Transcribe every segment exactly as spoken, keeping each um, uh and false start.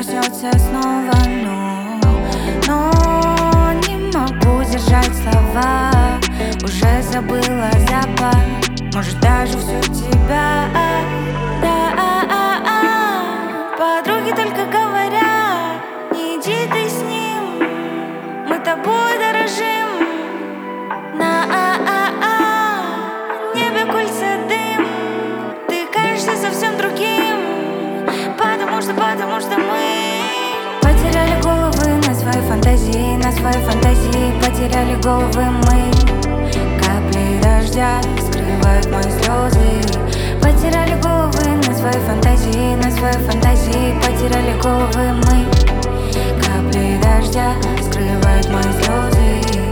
проснется снова, но, но не могу держать слова. Уже забыла запах, может даже всю тебя. Да, а, а, а. Подруги только говорят: не иди ты с ним, мы тобой дорожим. На а, а, а. небе кольца дым, ты кажешься совсем другим. Потому что, потому что мы потеряли головы на свои фантазии, на свои фантазии потеряли головы мы. Капли дождя скрывают мои слезы. Потеряли головы на свои фантазии, на свои фантазии потеряли головы мы. Капли дождя скрывают мои слезы.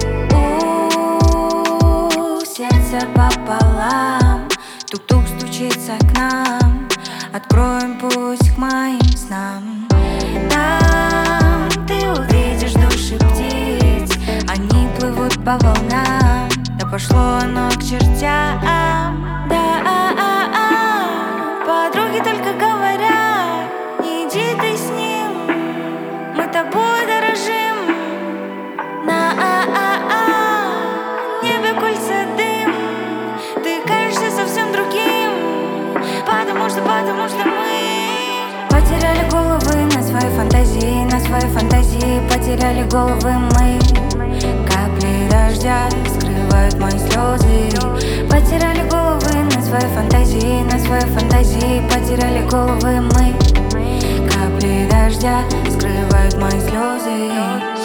У-у-у, сердце пополам, тук-тук стучится к нам. Откроем путь к моим снам. Там ты увидишь души птиц, они плывут по волнам. Да пошло оно к чертям. Да, а, а, а. Подруги только говорят: не иди ты с ним, мы тобой дорожим. На а, а, а. небе кольца дым, ты кажешься совсем другим. Потому что, потому что мы потеряли головы на свои фантазии, на свои фантазии потеряли головы мы. Капли дождя скрывают мои слезы. Потеряли головы на свои фантазии, на свои фантазии потеряли головы мы. Капли дождя скрывают мои слезы.